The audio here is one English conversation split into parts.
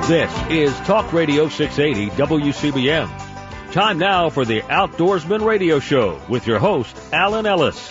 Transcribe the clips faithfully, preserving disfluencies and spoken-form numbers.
This is Talk Radio six eighty W C B M. Time now for the Outdoorsman Radio Show with your host, Alan Ellis.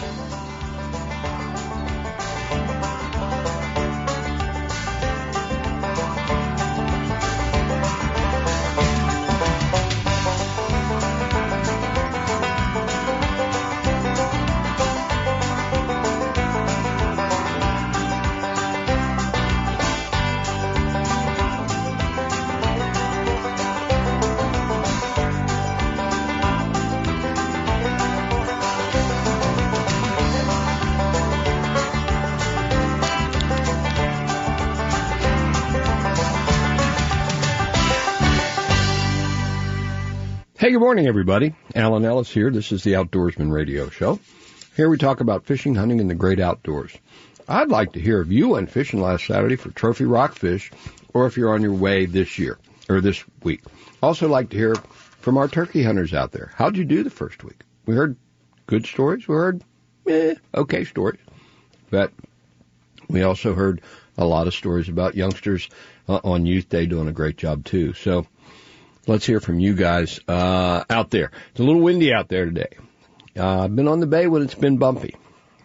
Hey, good morning, everybody. Alan Ellis here. This is the Outdoorsman Radio Show. Here we talk about fishing, hunting, and the great outdoors. I'd like to hear if you went fishing last Saturday for trophy rockfish, or if you're on your way this year, or this week. Also like to hear from our turkey hunters out there. How'd you do the first week? We heard good stories. We heard, eh, okay stories. But we also heard a lot of stories about youngsters uh, on Youth Day doing a great job, too. So let's hear from you guys uh, out there. It's a little windy out there today. Uh, I've been on the bay when it's been bumpy.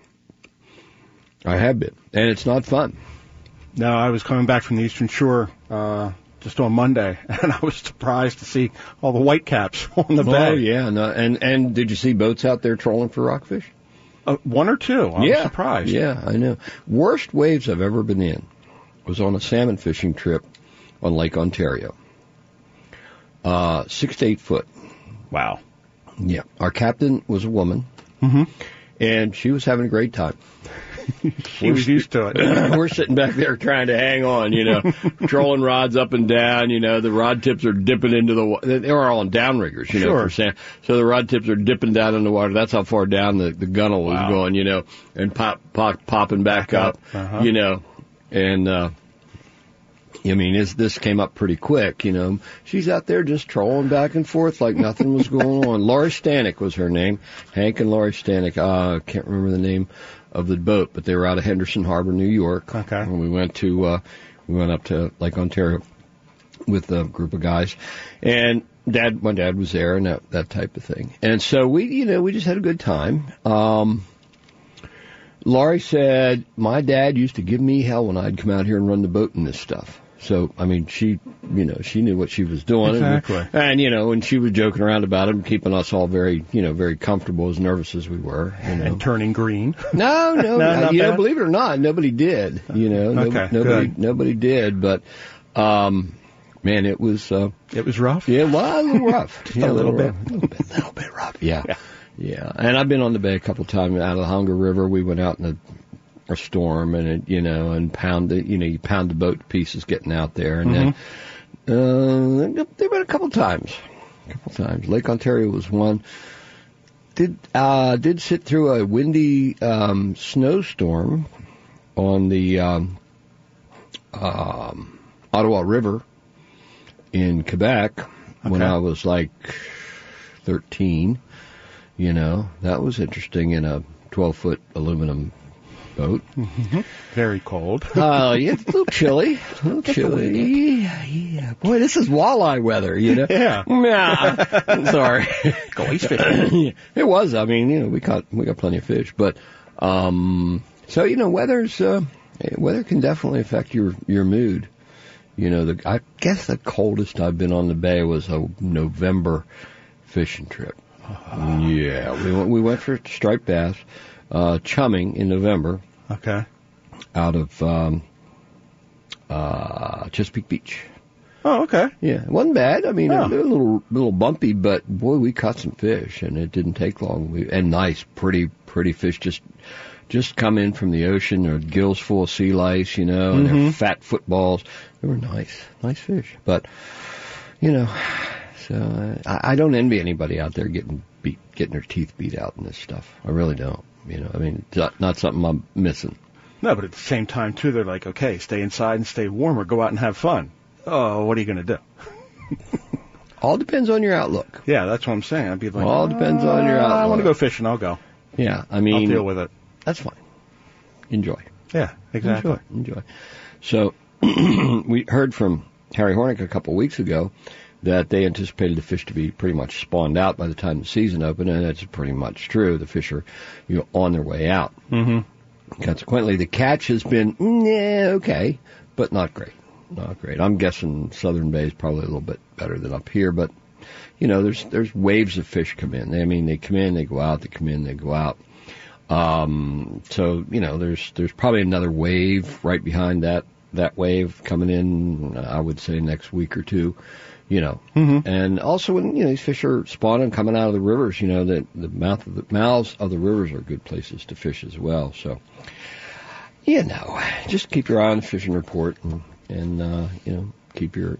I have been, and it's not fun. No, I was coming back from the Eastern Shore uh, just on Monday, and I was surprised to see all the whitecaps on the bay. Oh, yeah. No, and, and did you see boats out there trolling for rockfish? Uh, one or two. I yeah. was surprised. Yeah, I know. Worst waves I've ever been in was on a salmon fishing trip on Lake Ontario. Uh, six to eight foot. Wow. Yeah. Our captain was a woman, mm-hmm. and she was having a great time. She we're was used to it. We're sitting back there trying to hang on, you know, trolling rods up and down, you know, the rod tips are dipping into the water. They were all on downriggers, you know, sure. for sand. So the rod tips are dipping down in the water. That's how far down the, the gunnel was wow. going, you know, and pop, pop, popping back, back up, up. Uh-huh. you know, and, uh, I mean, this, this came up pretty quick, you know. She's out there just trolling back and forth like nothing was going on. Laurie Stanek was her name. Hank and Laurie Stanek. I uh, can't remember the name of the boat, but they were out of Henderson Harbor, New York. Okay. And we went to, uh, we went up to Lake Ontario with a group of guys. And dad, my dad was there and that, that type of thing. And so we, you know, we just had a good time. Um, Laurie said, my dad used to give me hell when I'd come out here and run the boat and this stuff. So, I mean, she, you know, she knew what she was doing. Exactly. And, and, you know, and she was joking around about it and keeping us all very, you know, very comfortable, as nervous as we were. You know. And turning green. No, no, no you bad. know, believe it or not, nobody did. You know, no, okay, nobody, good. nobody did. But, um, man, it was, uh, it was rough. Yeah, well, a little rough. Just yeah, a little, little bit, bit, a little bit, little bit rough. Yeah. yeah, yeah. And I've been on the bay a couple of times out of the Hunger River. We went out in the a storm and it, you know, and pound the, you know, you pound the boat to pieces getting out there. And mm-hmm. then, uh, there been a couple times, a couple times. Lake Ontario was one. Did, uh, did sit through a windy, um, snowstorm on the, um, um, Ottawa River in Quebec okay. when I was like thirteen, you know, that was interesting in a twelve foot aluminum boat. Mm-hmm. Very cold. uh, yeah, it's a little chilly. A little chilly. Yeah, yeah. Boy, this is walleye weather, you know? Yeah. Nah, I'm sorry. Go ice fishing. It was. I mean, you know, we caught, we got plenty of fish. But, um, so, you know, weather's, uh, weather can definitely affect your, your mood. You know, the, I guess the coldest I've been on the bay was a November fishing trip. Uh, yeah. We went, we went for striped bass, uh, chumming in November. Okay. Out of um, uh, Chesapeake Beach. Oh, okay. Yeah, it wasn't bad. I mean, oh. it was a little, little bumpy, but boy, we caught some fish, and it didn't take long. We, and nice, pretty, pretty fish just, just come in from the ocean. They're gills full of sea lice, you know, and mm-hmm. they're fat footballs. They were nice, nice fish. But, you know, so uh, I, I don't envy anybody out there getting beat, getting their teeth beat out in this stuff. I really don't. You know, I mean, it's not, not something I'm missing. No, but at the same time, too, they're like, okay, stay inside and stay warm or go out and have fun. Oh, what are you going to do? All depends on your outlook. Yeah, that's what I'm saying. I'd be like, all depends on your outlook. I want to go fishing. I'll go. Yeah, I mean, I'll deal with it. That's fine. Enjoy. Yeah, exactly. Enjoy. Enjoy. So we heard from Harry Hornick a couple of weeks ago that they anticipated the fish to be pretty much spawned out by the time the season opened, and that's pretty much true. The fish are, you know, on their way out. Mm-hmm. Consequently, the catch has been, yeah, okay, but not great. Not great. I'm guessing Southern Bay is probably a little bit better than up here, but, you know, there's there's waves of fish come in. I mean, they come in, they go out, they come in, they go out. Um, so, you know, there's there's probably another wave right behind that, that wave coming in, I would say, next week or two. You know, mm-hmm. and also when, you know, these fish are spawning coming out of the rivers, you know, the, the mouth of the mouths of the rivers are good places to fish as well. So, you know, just keep your eye on the fishing report and, and uh, you know, keep your,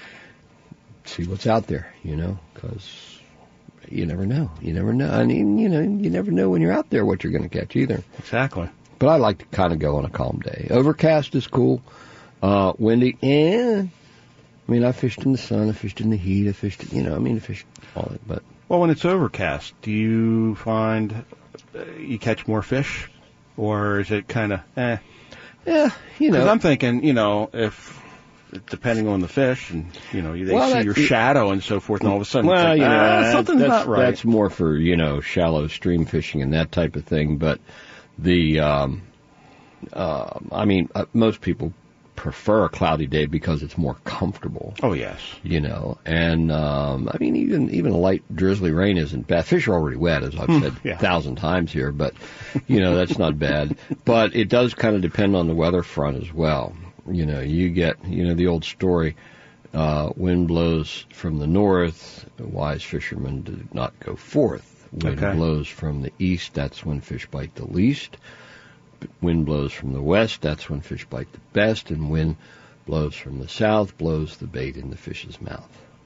see what's out there, you know, because you never know. You never know. I mean, you know, you never know when you're out there what you're going to catch either. Exactly. But I like to kind of go on a calm day. Overcast is cool. Uh, windy, eh. I mean, I fished in the sun, I fished in the heat, I fished, you know, I mean, I fished all it, but... Well, when it's overcast, do you find uh, you catch more fish? Or is it kind of, eh? Yeah, you know... Because I'm thinking, you know, if, depending on the fish, and, you know, they well, see that, your shadow and so forth, and all of a sudden, well, like, you know, ah, that, something's that's, not right. That's more for, you know, shallow stream fishing and that type of thing, but the, um, uh, I mean, uh, most people prefer a cloudy day because it's more comfortable. Oh, yes. You know, and, um, I mean, even, even a light drizzly rain isn't bad. Fish are already wet, as I've said yeah. a thousand times here, but, you know, that's not bad. But it does kind of depend on the weather front as well. You know, you get, you know, the old story, uh, wind blows from the north, wise fishermen do not go forth. Wind okay. blows from the east, that's when fish bite the least. Wind blows from the west, that's when fish bite the best, and wind blows from the south, blows the bait in the fish's mouth.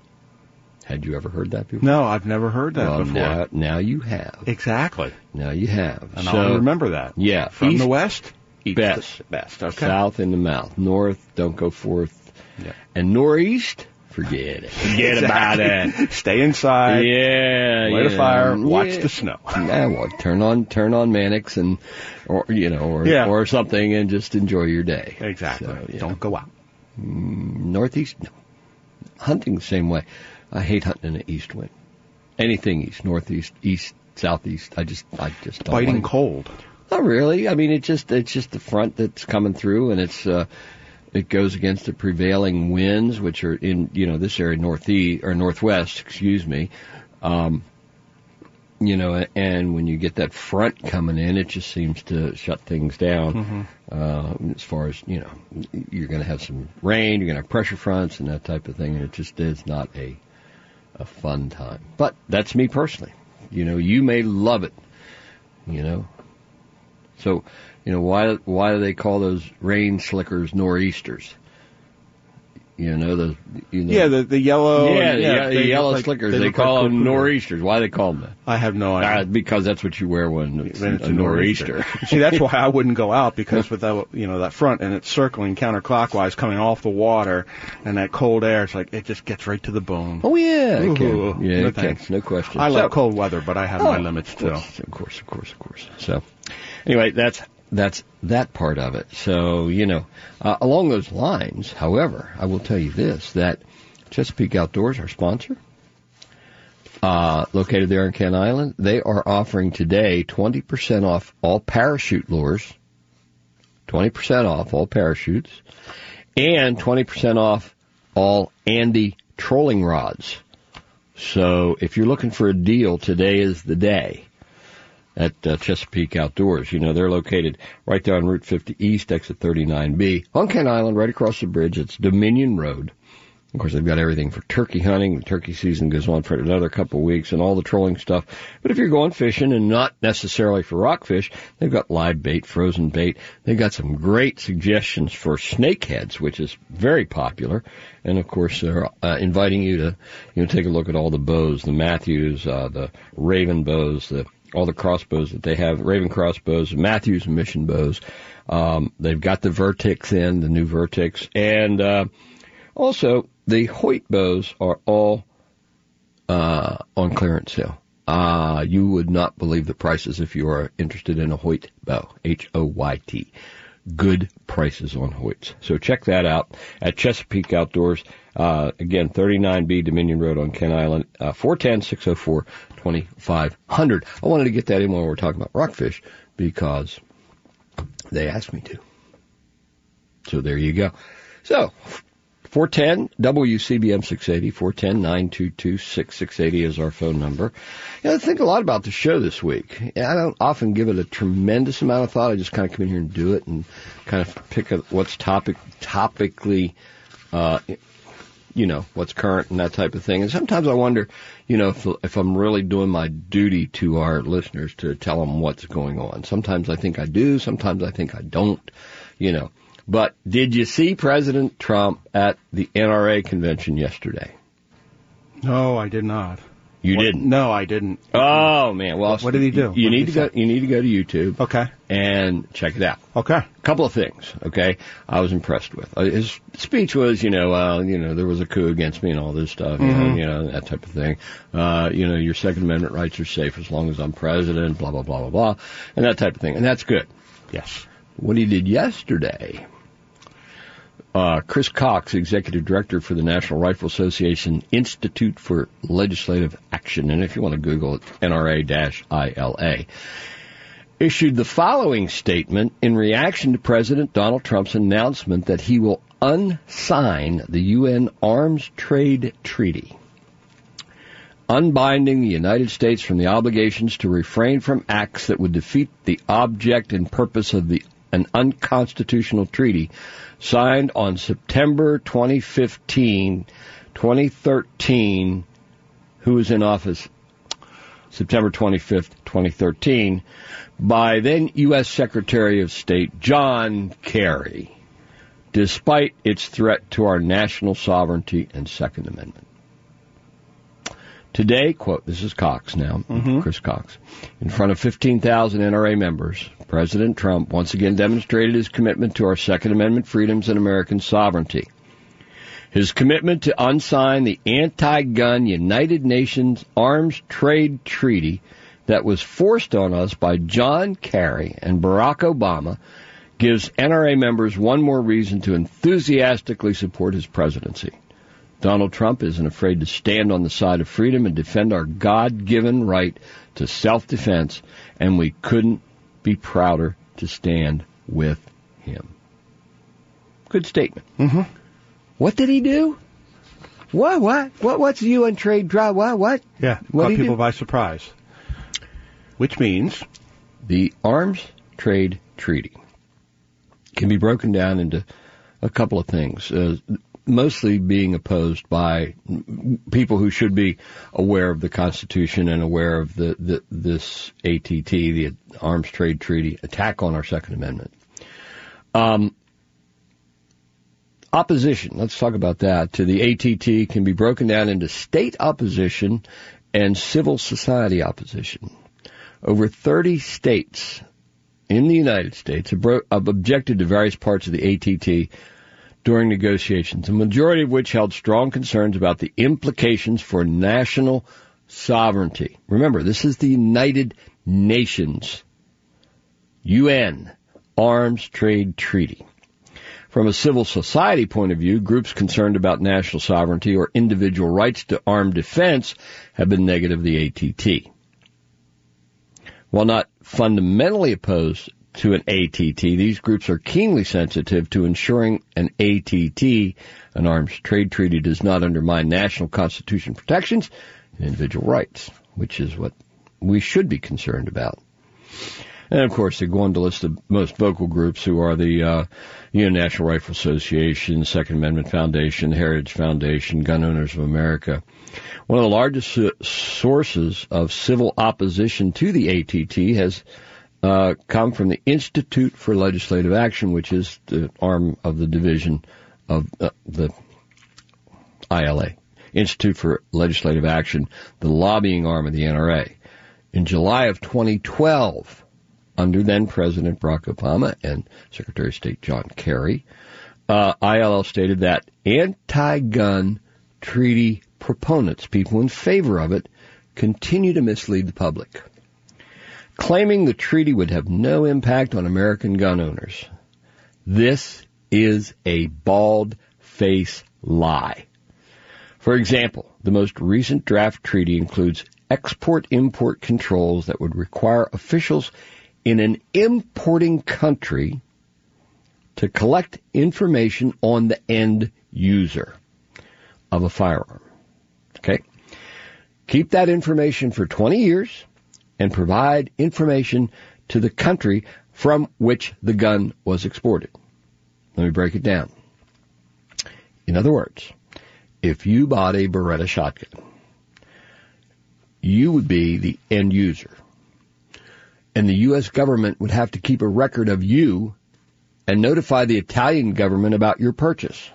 Had you ever heard that before? No, I've never heard that well, before. Now, now you have. Exactly. Now you have. And so, I'll remember that. Yeah. From east, the west? East best. Best, okay. South in the mouth. North, don't go forth. Yeah. And northeast, forget it. Forget about it. Stay inside. Yeah. Light yeah, a fire. Watch yeah. the snow. Nah, well, turn on turn on Mannix and or you know or yeah. or something and just enjoy your day. Exactly. So, yeah. Don't go out. Mm, northeast, no. Hunting the same way. I hate hunting in an east wind. Anything east, northeast, east, southeast. I just I just don't Biting like it. cold. Not really. I mean, it just it's just the front that's coming through, and it's uh, it goes against the prevailing winds, which are in you know this area northeast or northwest, excuse me. Um, you know, and when you get that front coming in, it just seems to shut things down. Mm-hmm. Uh, as far as you know, you're going to have some rain, you're going to have pressure fronts and that type of thing, and it just is not a a fun time. But that's me personally. You know, you may love it. You know. So, you know, why why do they call those rain slickers nor'easters? You know, the you know, yeah, the the yellow. yeah, and, the, yeah, the they yellow look like- slickers. They, They, look call like them Coca-Cola. nor'easters. Why do they call them that? I have no idea. Uh, because that's what you wear when it's, When it's a nor'easter. See, that's why I wouldn't go out, because with that, you know, that front and it's circling counterclockwise coming off the water, and that cold air, it's like it just gets right to the bone. Oh yeah, it Ooh, can. Yeah, no it can. thanks. No question. I So- like cold weather, but I have my Oh, limits of too. course, of course, of course, of course. So, anyway, that's that's that part of it. So, you know, uh, along those lines, however, I will tell you this, that Chesapeake Outdoors, our sponsor, uh, located there in Kent Island, they are offering today twenty percent off all parachute lures, twenty percent off all parachutes, and twenty percent off all Andy trolling rods. So if you're looking for a deal, today is the day at uh, Chesapeake Outdoors. You know, they're located right there on Route fifty East, exit thirty-nine B, on Kent Island, right across the bridge. It's Dominion Road. Of course, they've got everything for turkey hunting. The turkey season goes on for another couple of weeks and all the trolling stuff. But if you're going fishing and not necessarily for rockfish, they've got live bait, frozen bait. They've got some great suggestions for snakeheads, which is very popular. And, of course, they're uh, inviting you to, you know, take a look at all the bows, the Matthews, uh, the Raven bows, the all the crossbows that they have, Raven crossbows, Matthews and Mission bows. Um, they've got the Vertix in, the new Vertix. And uh, also, the Hoyt bows are all uh, on clearance sale. Uh, you would not believe the prices if you are interested in a Hoyt bow, H O Y T. good prices on Hoyts. So check that out at Chesapeake Outdoors. Uh, again, thirty-nine B Dominion Road on Kent Island, uh, four one zero, six oh four, two five zero zero. I wanted to get that in when we were talking about rockfish because they asked me to. So there you go. So, four one zero W C B M six eighty, four one zero, nine two two, six six eight zero is our phone number. You know, I think a lot about the show this week. I don't often give it a tremendous amount of thought. I just kind of come in here and do it and kind of pick up what's topic, topically, uh, you know, what's current and that type of thing. And sometimes I wonder, you know, if, if I'm really doing my duty to our listeners to tell them what's going on. Sometimes I think I do. Sometimes I think I don't, you know. But did you see President Trump at the N R A convention yesterday? No, I did not. You what? didn't? No, I didn't. Oh man! Well, what did he do? You, you what need to go. say? You need to go to YouTube. Okay. And check it out. Okay. A couple of things. Okay, I was impressed with uh, his speech. Was you know, uh, you know, there was a coup against me and all this stuff. You, mm-hmm. know, you know, that type of thing. Uh, you know, your Second Amendment rights are safe as long as I'm president. Blah blah blah blah blah, and that type of thing. And that's good. Yes. What he did yesterday. Uh, Chris Cox, Executive Director for the National Rifle Association Institute for Legislative Action, and if you want to Google it, N R A I L A, issued the following statement in reaction to President Donald Trump's announcement that he will unsign the U N Arms Trade Treaty, unbinding the United States from the obligations to refrain from acts that would defeat the object and purpose of the an unconstitutional treaty signed on September twenty fifteen, twenty thirteen, who was in office September twenty-fifth, twenty thirteen, by then U S Secretary of State John Kerry, despite its threat to our national sovereignty and Second Amendment. Today, quote, this is Cox now, mm-hmm. Chris Cox, in front of fifteen thousand N R A members, President Trump once again demonstrated his commitment to our Second Amendment freedoms and American sovereignty. His commitment to unsign the anti-gun United Nations Arms Trade Treaty that was forced on us by John Kerry and Barack Obama gives N R A members one more reason to enthusiastically support his presidency. Donald Trump isn't afraid to stand on the side of freedom and defend our God-given right to self-defense, and we couldn't be prouder to stand with him. Good statement. Mm-hmm. What did he do? What? What? What? What's the U N trade drive? What? What? Yeah, what caught did he people do? by surprise. Which means the Arms Trade Treaty can be broken down into a couple of things. Uh, mostly being opposed by people who should be aware of the Constitution and aware of the, the this A T T, the Arms Trade Treaty, attack on our Second Amendment. Um, opposition, let's talk about that, to the A T T can be broken down into state opposition and civil society opposition. Over thirty states in the United States have, bro- have objected to various parts of the A T T during negotiations, a majority of which held strong concerns about the implications for national sovereignty. Remember, this is the United Nations, U N, Arms Trade Treaty. From a civil society point of view, groups concerned about national sovereignty or individual rights to armed defense have been negative of the A T T. While not fundamentally opposed to an A T T, these groups are keenly sensitive to ensuring an A T T, an arms trade treaty, does not undermine national constitution protections and individual rights, which is what we should be concerned about. And, of course, they go on to list the most vocal groups, who are the uh, you know, National Rifle Association, Second Amendment Foundation, Heritage Foundation, Gun Owners of America. One of the largest uh, sources of civil opposition to the A T T has uh, come from the Institute for Legislative Action, which is the arm of the division of uh, the I L A, Institute for Legislative Action, the lobbying arm of the N R A. In July of twenty twelve, under then-President Barack Obama and Secretary of State John Kerry, uh, I L L stated that anti-gun treaty proponents, people in favor of it, continue to mislead the public, claiming the treaty would have no impact on American gun owners. This is a bald-faced lie. For example, the most recent draft treaty includes export-import controls that would require officials in an importing country to collect information on the end user of a firearm. Okay? Keep that information for twenty years and provide information to the country from which the gun was exported. Let me break it down. In other words, if you bought a Beretta shotgun, you would be the end user. And the U S government would have to keep a record of you and notify the Italian government about your purchase.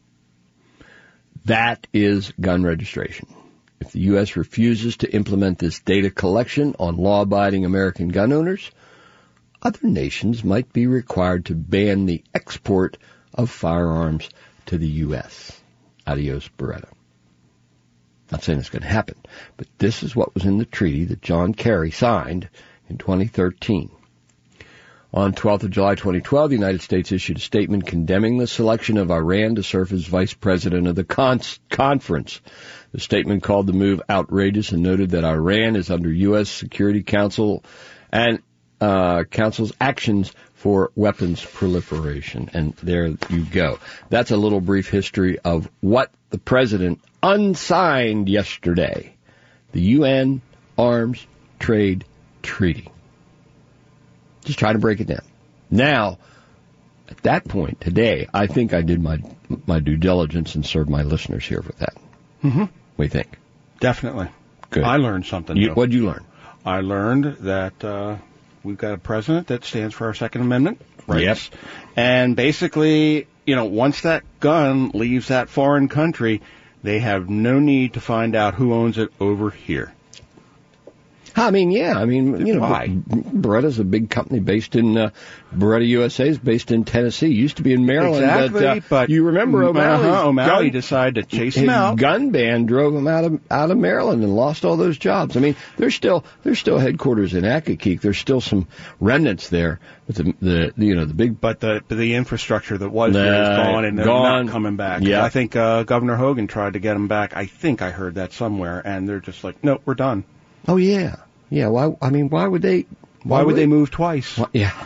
That is gun registration. If the U S refuses to implement this data collection on law-abiding American gun owners, other nations might be required to ban the export of firearms to the U S Adios, Beretta. Not saying it's going to happen, but this is what was in the treaty that John Kerry signed in twenty thirteen. On twelfth of July twenty twelve, the United States issued a statement condemning the selection of Iran to serve as vice president of the con- conference. The statement called the move outrageous and noted that Iran is under U S Security Council and uh, Council's actions for weapons proliferation. And there you go. That's a little brief history of what the president unsigned yesterday. The U N Arms Trade Treaty. Just try to break it down. Now, at that point today, I think I did my my due diligence and served my listeners here with that. Mm-hmm. What do you think? Definitely. Good. I learned something. You, what'd you learn? I learned that uh, we've got a president that stands for our Second Amendment rights. Yep. And basically, you know, once that gun leaves that foreign country, they have no need to find out who owns it over here. I mean, yeah. I mean, you know, Why? Beretta's a big company based in, uh, Beretta U S A is based in Tennessee. Used to be in Maryland. Exactly, but, uh, but you remember O'Malley? Uh-huh, O'Malley decided to chase him his out. gun ban drove him out of out of Maryland and lost all those jobs. I mean, there's still there's still headquarters in Accokeek. There's still some remnants there, but the the you know the big But the the infrastructure that was Nah, there is gone, and they're gone. not coming back. Yeah. I think uh, Governor Hogan tried to get them back. I think I heard that somewhere, and they're just like, nope, we're done. oh yeah yeah. Why? I mean, why would they? Why, would they move twice? Why, yeah.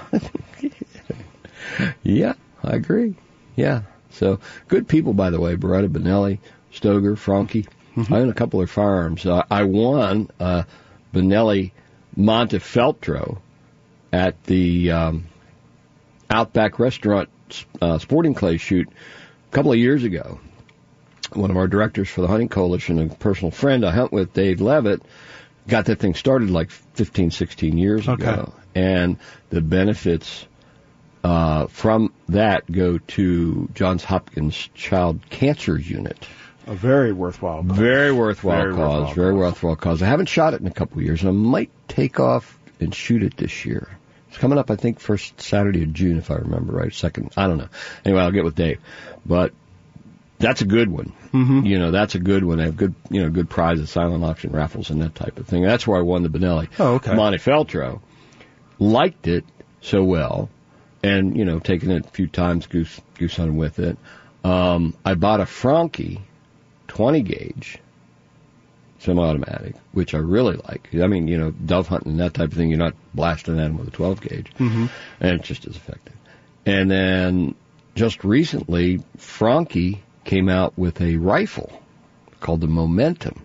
Yeah, I agree. Yeah. So, good people, by the way. Beretta, Benelli, Stoeger, Franke. Mm-hmm. I own a couple of firearms. Uh, I won uh, Benelli Montefeltro at the um, Outback Restaurant uh, Sporting Clay shoot a couple of years ago. One of our directors for the Hunting Coalition, a personal friend I hunt with, Dave Levitt, got that thing started like fifteen, sixteen years Okay. ago. And the benefits uh, from that go to Johns Hopkins Child Cancer Unit. A very worthwhile cause. Very worthwhile Very cause. worthwhile very cause. worthwhile cause. I haven't shot it in a couple of years, and I might take off and shoot it this year. It's coming up, I think, first Saturday of June, if I remember right. Second, I don't know. Anyway, I'll get with Dave. But that's a good one. Mm-hmm. You know, that's a good one. They have good, you know, good prizes, silent auction raffles, and that type of thing. That's where I won the Benelli. Oh, okay. Montefeltro. Liked it so well, and, you know, taken it a few times, goose, goose hunting with it. Um, I bought a Franke twenty gauge semi-automatic, which I really like. I mean, you know, dove hunting and that type of thing, you're not blasting at them with a twelve gauge, Mm-hmm. and it's just as effective. And then just recently, Franke came out with a rifle called the Momentum.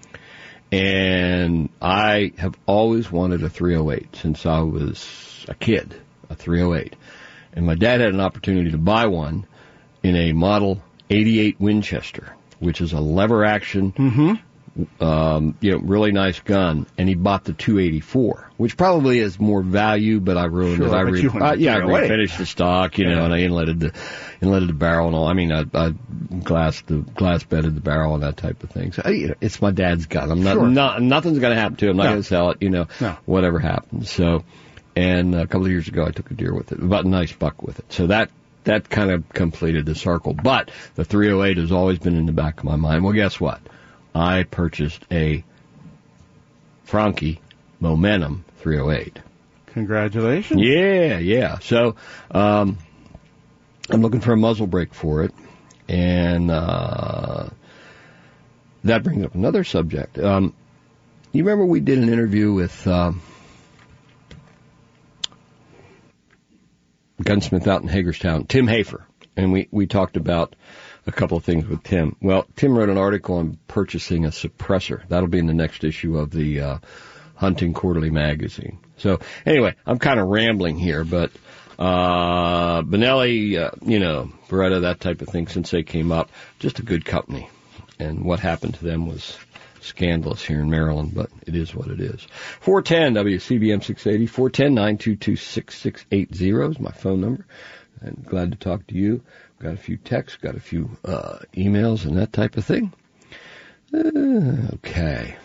And I have always wanted a three oh eight since I was a kid, a three oh eight. And my dad had an opportunity to buy one in a Model eighty-eight Winchester, which is a lever action, Mm-hmm. um, you know, really nice gun. And he bought the two eighty-four, which probably has more value, but I ruined Sure, it. I but re- you went uh, yeah, I three oh eight. refinished the stock, you know, Yeah. and I inletted the inletted the barrel and all. I mean, I, I glassed the glass bedded the barrel and that type of thing. So uh, you know, it's my dad's gun. I'm not, Sure. not nothing's going to happen to it. I'm not No. going to sell it. You know, No. whatever happens. So, and a couple of years ago, I took a deer with it, about a nice buck with it. So that. That kind of completed the circle. But the three oh eight has always been in the back of my mind. Well, guess what? I purchased a Franke Momentum three oh eight. Congratulations. Yeah, yeah. So, um, I'm looking for a muzzle brake for it, and uh, that brings up another subject. Um, you remember we did an interview with um, gunsmith out in Hagerstown, Tim Hafer, and we, we talked about a couple of things with Tim. Well, Tim wrote an article on purchasing a suppressor. That'll be in the next issue of the uh, Hunting Quarterly magazine. So anyway, I'm kind of rambling here, but uh, Benelli, uh, you know, Beretta, that type of thing, since they came up, just a good company. And what happened to them was scandalous here in Maryland, but it is what it is. four ten W C B M six eighty, four one zero, nine two two, six six eight zero is my phone number. I'm glad to talk to you. Got a few texts, got a few uh, emails and that type of thing. Uh, okay.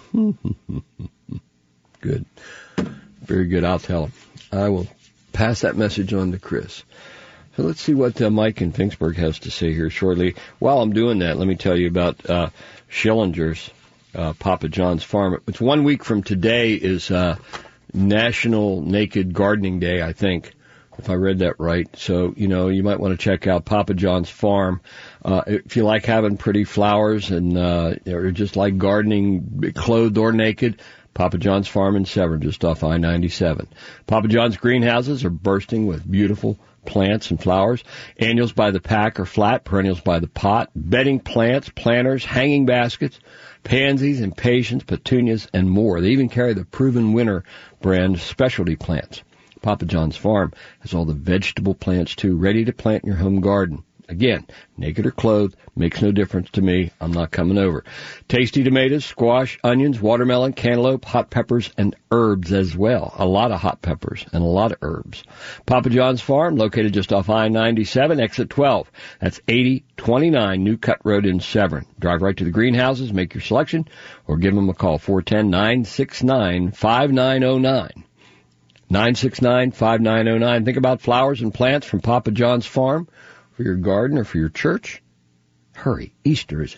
Good. Very good. I'll tell him. I will pass that message on to Chris. So let's see what uh, Mike in Finksburg has to say here shortly. While I'm doing that, let me tell you about uh, Schillinger's uh, Papa John's Farm. It's one week from today is uh, National Naked Gardening Day, I think, if I read that right. So, you know, you might want to check out Papa John's Farm. Uh, if you like having pretty flowers and uh, or just like gardening, clothed or naked, Papa John's Farm in Severn, just off I ninety-seven. Papa John's greenhouses are bursting with beautiful plants and flowers. Annuals by the pack or flat, perennials by the pot, bedding plants, planters, hanging baskets, pansies, impatiens, petunias, and more. They even carry the Proven Winner brand specialty plants. Papa John's Farm has all the vegetable plants, too, ready to plant in your home garden. Again, naked or clothed, makes no difference to me. I'm not coming over. Tasty tomatoes, squash, onions, watermelon, cantaloupe, hot peppers, and herbs as well. A lot of hot peppers and a lot of herbs. Papa John's Farm, located just off I ninety-seven, exit twelve. That's eighty twenty-nine New Cut Road in Severn. Drive right to the greenhouses, make your selection, or give them a call, four one zero, nine six nine, five nine zero nine. nine six nine, five nine zero nine. Think about flowers and plants from Papa John's Farm for your garden or for your church. Hurry. Easter is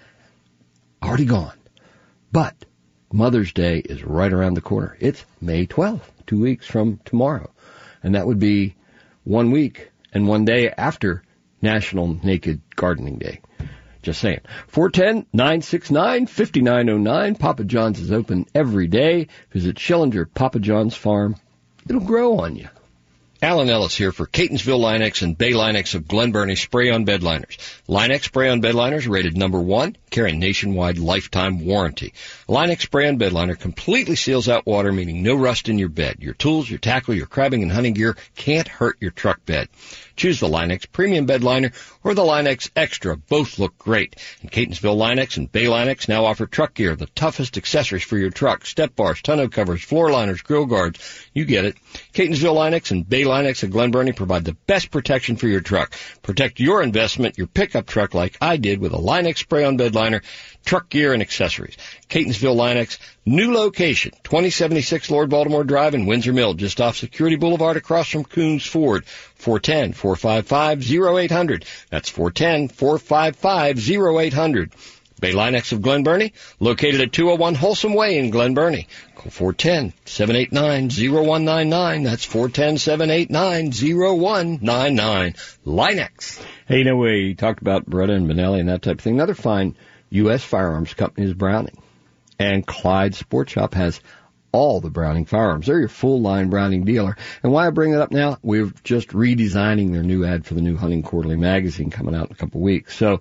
already gone. But Mother's Day is right around the corner. It's May twelfth, two weeks from tomorrow. And that would be one week and one day after National Naked Gardening Day. Just saying. four one zero, nine six nine, five nine zero nine. Papa John's is open every day. Visit Schillinger Papa John's Farm. It'll grow on you. Alan Ellis here for Catonsville Linex and Bay Linex of Glen Burnie Spray-On Bed Liners. Linex Spray-On Bed Liners rated number one, carrying nationwide lifetime warranty. Linex Spray-On Bed Liner completely seals out water, meaning no rust in your bed. Your tools, your tackle, your crabbing and hunting gear can't hurt your truck bed. Choose the Linex Premium Bed Liner or the Linex Extra. Both look great. And Catonsville Linex and Bay Linex now offer truck gear, the toughest accessories for your truck. Step bars, tonneau covers, floor liners, grill guards. You get it. Catonsville Linex and Bay Linex of Glen Burnie provide the best protection for your truck. Protect your investment, your pickup truck, like I did with a Linex Spray-On Bed Liner, truck gear, and accessories. Catonsville Linex, new location, twenty seventy-six Lord Baltimore Drive in Windsor Mill, just off Security Boulevard across from Coons Ford. four one zero, four five five, zero eight zero zero. That's four one zero, four five five, zero eight zero zero. Bay Linex of Glen Burnie, located at two oh one Wholesome Way in Glen Burnie. Call four one zero, seven eight nine, zero one nine nine. That's four one zero, seven eight nine, zero one nine nine. Linex. Hey, you know, we talked about Beretta and Benelli and that type of thing. Another fine U S firearms company is Browning. And Clyde Sport Shop has all the Browning firearms. They're your full-line Browning dealer. And why I bring it up now, we're just redesigning their new ad for the new Hunting Quarterly magazine coming out in a couple of weeks. So,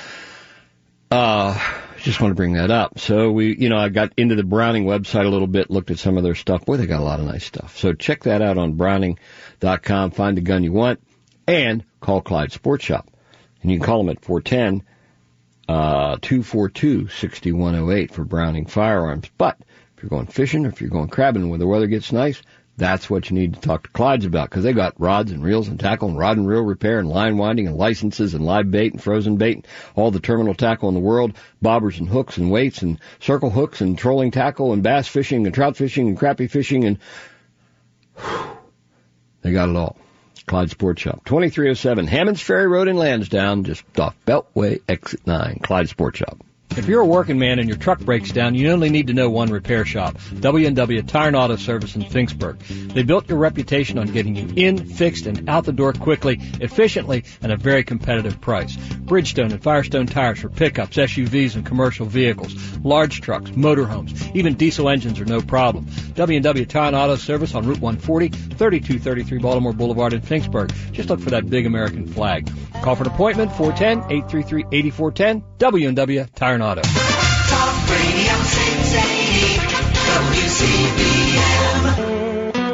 uh, just want to bring that up. So we, you know, I got into the Browning website a little bit, looked at some of their stuff. Boy, they got a lot of nice stuff. So check that out on Browning dot com. Find the gun you want and call Clyde Sport Shop. And you can call them at four one zero, uh, two four two, six one zero eight for Browning firearms. But if you're going fishing or if you're going crabbing when the weather gets nice, that's what you need to talk to Clyde's about, because they got rods and reels and tackle and rod and reel repair and line winding and licenses and live bait and frozen bait and all the terminal tackle in the world, bobbers and hooks and weights and circle hooks and trolling tackle and bass fishing and trout fishing and crappie fishing, and whew, they got it all. Clyde Sport Shop, twenty-three oh seven Hammonds Ferry Road in Lansdowne, just off Beltway Exit nine. Clyde Sport Shop. If you're a working man and your truck breaks down, you only need to know one repair shop, W and W Tire and Auto Service in Finksburg. They built your reputation on getting you in, fixed, and out the door quickly, efficiently, and a very competitive price. Bridgestone and Firestone tires for pickups, S U Vs, and commercial vehicles, large trucks, motorhomes, even diesel engines are no problem. W and W Tire and Auto Service on Route one forty, thirty-two thirty-three Baltimore Boulevard in Finksburg. Just look for that big American flag. Call for an appointment, four one zero, eight three three, eight four one zero, W and W Tire and Auto. Talk Radio six eighty, W C B M.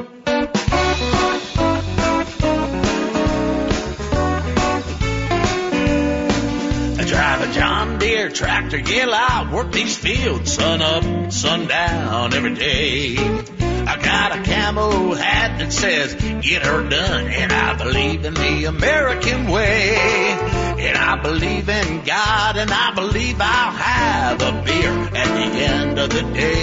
I drive a John Deere tractor, yeah, I work these fields sun up, sundown every day. I got a camo hat that says, get her done, and I believe in the American way. And I believe in God, and I believe I'll have a beer at the end of the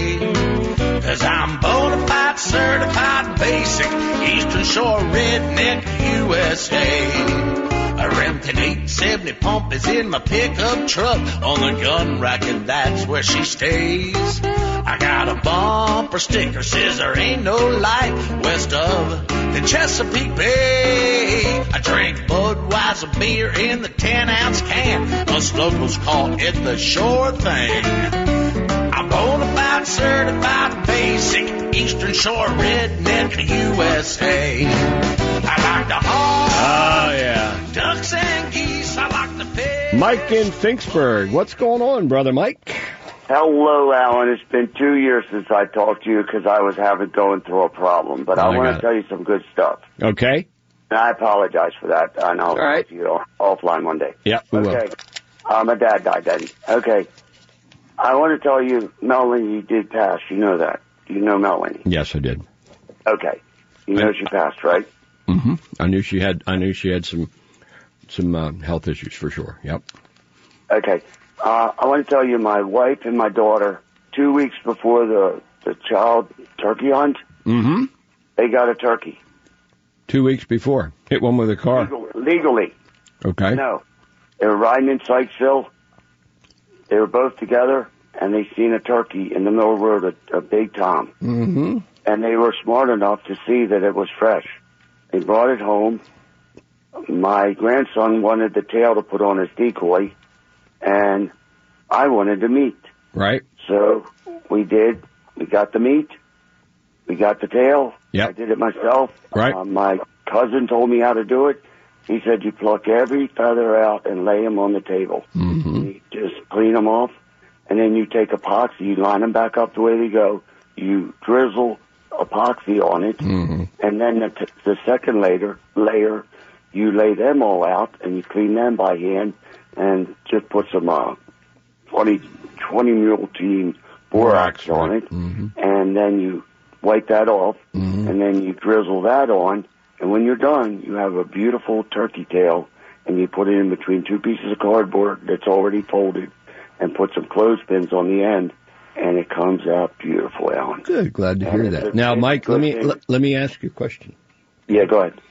day. Cause I'm bona fide, certified, basic, Eastern Shore redneck U S A. A Remington eight seventy pump is in my pickup truck. On the gun rack, and that's where she stays. I got a bumper sticker, says there ain't no light west of the Chesapeake Bay. I drink Budweiser beer in the ten ounce can. Us locals call it the sure thing. I'm bona fide, certified, basic, Eastern Shore redneck U S A. I like to haul. Oh, yeah. Ducks and geese, I like to fish. Mike in Finksburg. What's going on, brother Mike? Hello, Alan. It's been two years since I talked to you because I was having going through a problem. But Oh, I I want got to it. tell you some good stuff. Okay. And I apologize for that. And I'll All right. talk to you offline one day. Yeah, we Okay. Uh, my dad died then. Okay. I want to tell you, Melanie did pass. You know that. You know Melanie. will. Yes, I did. Okay. You know she passed, right? Mm-hmm. I knew she had. I knew she had some some uh, health issues for sure. Yep. Okay. Uh, I want to tell you, my wife and my daughter, two weeks before the, the child turkey hunt, Mm-hmm. they got a turkey. Two weeks before, hit one with a car. Legal, legally. Okay. No. They were riding in Sykesville. They were both together, and they seen a turkey in the middle of the road, a, a big tom. Mm-hmm. And they were smart enough to see that it was fresh. They brought it home. My grandson wanted the tail to put on his decoy, and I wanted the meat. Right. So we did. We got the meat. We got the tail. Yep. I did it myself. Right. Uh, my cousin told me how to do it. He said you pluck every feather out and lay them on the table. Mm-hmm. You just clean them off, and then you take epoxy. You line them back up the way they go. You drizzle epoxy on it, Mm-hmm. and then the, t- the second layer, layer, you lay them all out, and you clean them by hand, and just put some uh, twenty, twenty mule team borax on it, Mm-hmm. and then you wipe that off, Mm-hmm. and then you drizzle that on, and when you're done, you have a beautiful turkey tail, and you put it in between two pieces of cardboard that's already folded, and put some clothespins on the end, and it comes out beautiful, Alan. Good. Glad to And hear it's that. a- Now, it's a Mike, let good me thing. let, let me ask you a question. Yeah, go ahead.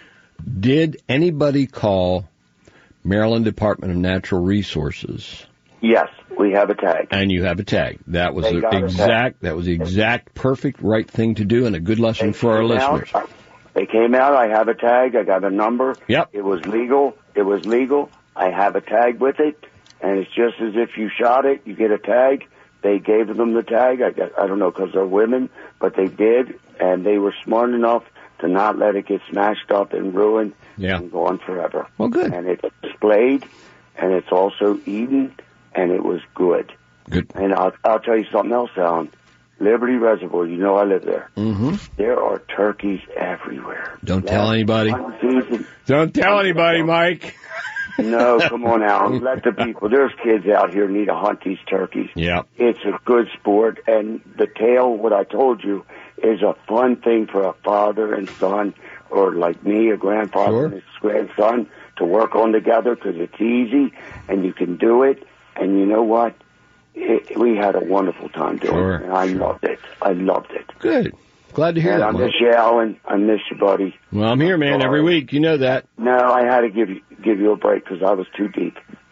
Did anybody call Maryland Department of Natural Resources? Yes, we have a tag. And you have a tag. That was They the got a exact. That was the exact perfect right thing to do, and a good lesson They for our came out. listeners. They came out. I have a tag. I got a number. Yep. It was legal. It was legal. I have a tag with it, and it's just as if you shot it. You get a tag. They gave them the tag. I guess, I don't know because they're women, but they did, and they were smart enough to not let it get smashed up and ruined Yeah. and gone forever. Well, good. And it's displayed, and it's also eaten, and it was good. Good. And I'll, I'll tell you something else, Alan. Liberty Reservoir, you know I live there. Mm-hmm. There are turkeys everywhere. Don't tell anybody. One season- Don't tell anybody, Mike. No, come on, Alan. Let the people. There's kids out here need to hunt these turkeys. Yeah. It's a good sport, and the tail, what I told you, is a fun thing for a father and son, or like me, a grandfather Sure. and his grandson, to work on together because it's easy, and you can do it. And you know what? It, we had a wonderful time doing Sure, it, and I loved it. I loved it. Good. Glad to hear And I that, Mike. miss you, Alan. I miss you, buddy. Well, I'm here, man, every week. You know that. No, I had to give you give you a break because I was too deep.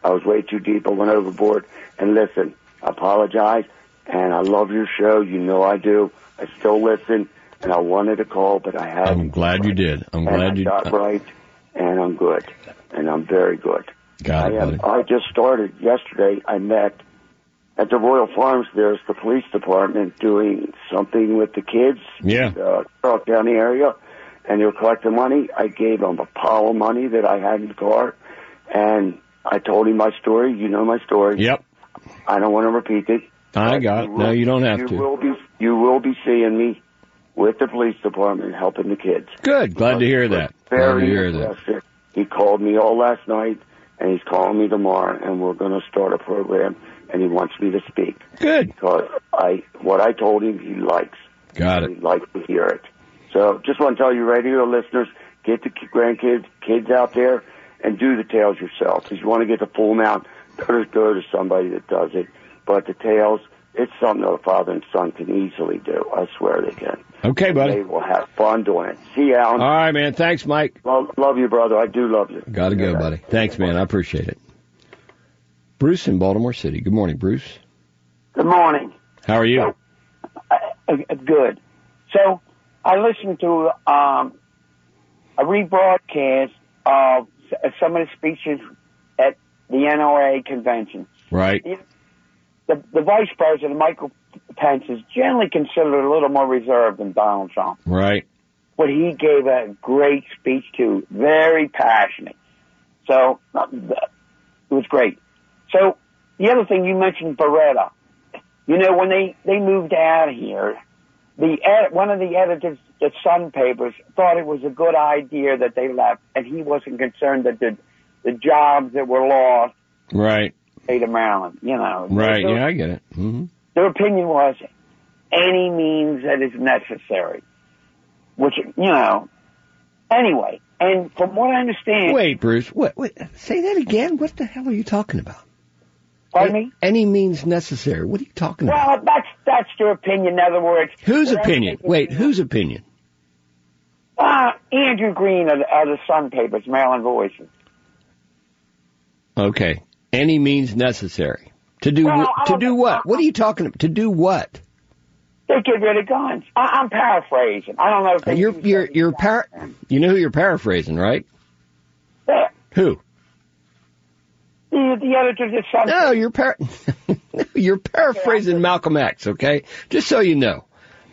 I was way too deep. I went overboard. And listen, I apologize, and I love your show. You know I do. I still listen, and I wanted to call, but I had I'm glad you did. I'm glad and you I got right, and I'm good, and I'm very good. Got it, I, am, buddy. I just started yesterday. I met at the Royal Farms. There's the police department doing something with the kids. Yeah. In the Charlotte County area, and they were collecting money. I gave them a pile of money that I had in the car, and I told him my story. You know my story. Yep. I don't want to repeat it. I got it. You No, will- you don't have you to. Will be, you will be seeing me with the police department helping the kids. Good. Glad to hear that. Glad to Very hear that. interested. He called me all last night, and he's calling me tomorrow, and we're going to start a program, and he wants me to speak. Good. Because I, what I told him, he likes. Got it. He'd like to hear it. So just want to tell you, radio listeners, get the grandkids, kids out there, and do the tails yourself. If you want to get the full amount, go to, go to somebody that does it. But the tails, it's something that a father and son can easily do. I swear they can. Okay, buddy. They will have fun doing it. See you, Alan. All right, man. Thanks, Mike. Love, love you, brother. I do love you. Got to go, Okay. buddy. Thanks, man. I appreciate it. Bruce in Baltimore City. Good morning, Bruce. Good morning. How are you? Uh, uh, good. So I listened to um, a rebroadcast of s- some of the speeches at the N R A convention. Right. The, the vice president, Michael Pence, is generally considered a little more reserved than Donald Trump. Right. But he gave a great speech, too. Very passionate. So uh, it was great. So the other thing you mentioned, Beretta. You know, when they, they moved out of here, the ed- one of the editors at Sun Papers thought it was a good idea that they left, and he wasn't concerned that the the jobs that were lost Right. in the state of Maryland, you know. Right. Their, Yeah, I get it. Mm-hmm. their opinion was any means that is necessary, which, you know, anyway. And from what I understand... Wait, Bruce. Wait, wait. Say that again. What the hell are you talking about? Pardon me? Any means necessary. What are you talking about? Well, that's that's their opinion. In other words... Whose whatever opinion? they- Wait, whose opinion? Uh, Andrew Green of the, of the Sun Papers, Maryland Voices. Okay. Any means necessary. To do Well, wh- I to don't do know. what? What are you talking about? To do what? They get rid of guns. I, I'm paraphrasing. I don't know if they You're use you're that you're exact par- term. You know who you're paraphrasing, right? Yeah. Who? The, the editors of Sun No, you're par- you're paraphrasing Malcolm X, okay? Just so you know.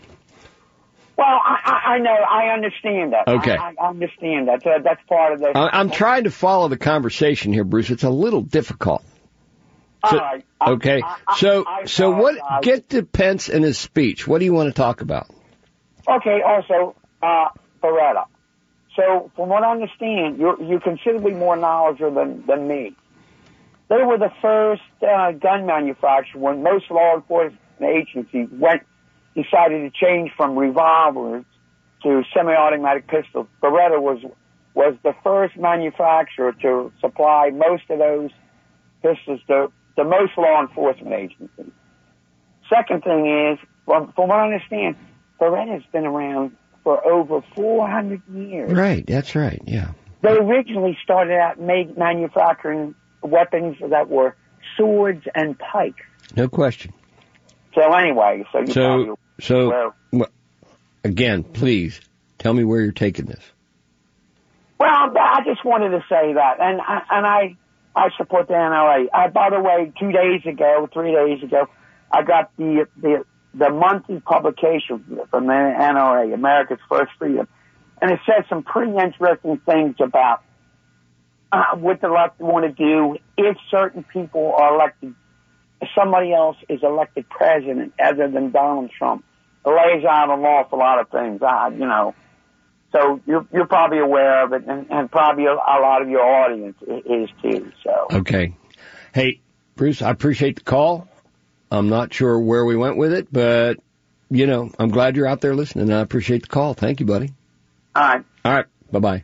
Well, I, I, I know. I understand that. Okay. I, I understand that. So that's part of the... I- I'm trying to follow the conversation here, Bruce. It's a little difficult. All So- right. I- Okay. I- I- So I so what? apologize. Get to Pence and his speech. What do you want to talk about? Okay, also, uh, Beretta. So, from what I understand, you're, you're considerably more knowledgeable than, than me. They were the first uh, gun manufacturer when most law enforcement agencies went decided to change from revolvers to semi-automatic pistols. Beretta was was the first manufacturer to supply most of those pistols to, to most law enforcement agencies. Second thing is, from, from what I understand, Beretta's been around for over four hundred years. Right. That's right. Yeah. They originally started out made manufacturing weapons that were swords and pikes. No question. So anyway, so you So probably, so well, well, again, please tell me where you're taking this. well, I just wanted to say that, and I, and I I support the N R A. Uh, by the way, two days ago, three days ago, I got the the the monthly publication from the N R A, America's First Freedom, and it said some pretty interesting things about uh, what the left want to do if certain people are elected, if somebody else is elected president other than Donald Trump. It lays out an awful lot of things, uh, you know. So you're you're probably aware of it, and, and probably a, a lot of your audience is too. So Okay. Hey, Bruce, I appreciate the call. I'm not sure where we went with it, but, you know, I'm glad you're out there listening, and I appreciate the call. Thank you, buddy. all right. All right. Bye-bye.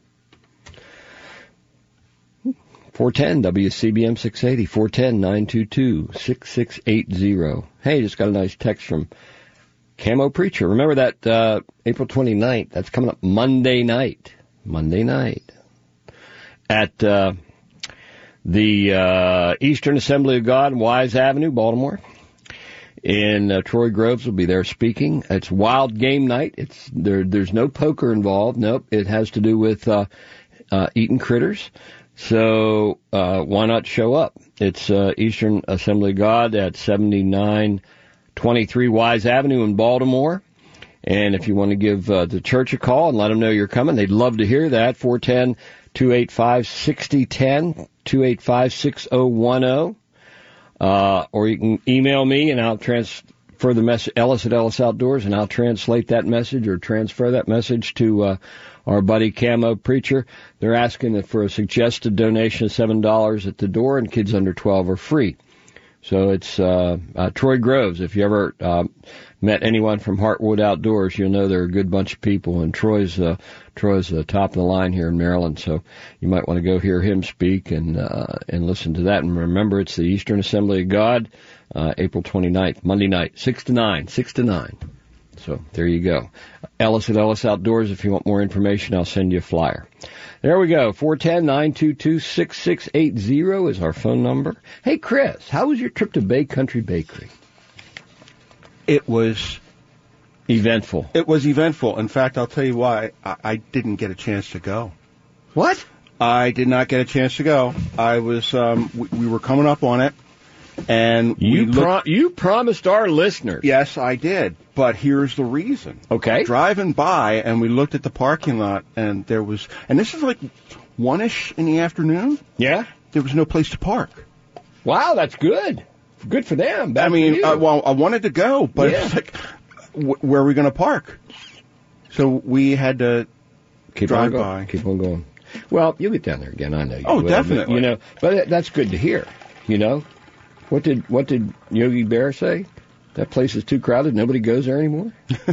four ten W C B M six eighty, four one zero, nine two two, six six eight zero. Hey, just got a nice text from Camo Preacher. Remember that uh, April twenty-ninth, that's coming up Monday night. Monday night. At uh, the uh, Eastern Assembly of God on Wise Avenue, Baltimore. And uh, Troy Groves will be there speaking. It's wild game night. It's there. There's no poker involved. Nope. It has to do with uh, uh, eating critters. So uh, why not show up? It's uh, Eastern Assembly of God at seventy-nine twenty-three Wise Avenue in Baltimore. And if you want to give uh, the church a call and let them know you're coming, they'd love to hear that. four one zero, two eight five, six zero one zero, two eight five, six zero one zero. Uh, or you can email me and I'll transfer the message, Ellis at Ellis Outdoors, and I'll translate that message or transfer that message to uh, our buddy Camo Preacher. They're asking for a suggested donation of seven dollars at the door, and kids under twelve are free. So it's uh, uh, Troy Groves. If you ever uh, met anyone from Heartwood Outdoors, you'll know they're a good bunch of people. And Troy's uh, Troy's uh, top of the line here in Maryland, so you might want to go hear him speak and uh, and listen to that. And remember, it's the Eastern Assembly of God, uh, April twenty-ninth, Monday night, six to nine, six to nine. So there you go. Ellis at Ellis Outdoors. If you want more information, I'll send you a flyer. There we go. four one zero, nine two two, six six eight zero is our phone number. Hey, Chris, how was your trip to Bay Country Bakery? It was eventful. It was eventful. In fact, I'll tell you why. I, I didn't get a chance to go. What? I did not get a chance to go. I was, um, we, we were coming up on it, and you we pro- looked, you promised our listeners. Yes, I did. But here's the reason. Okay. Driving by, and we looked at the parking lot, and there was, and this is like one-ish in the afternoon. Yeah. There was no place to park. Wow, that's good. Good for them. Bad I mean, for uh, well, I wanted to go, but yeah. it's like, wh- where are we going to park? So we had to Keep drive on going. by. Keep on going. Well, you'll get down there again. I know you Oh, will, definitely. But, you know, but that's good to hear. You know, what did what did Yogi Bear say? That place is too crowded. Nobody goes there anymore.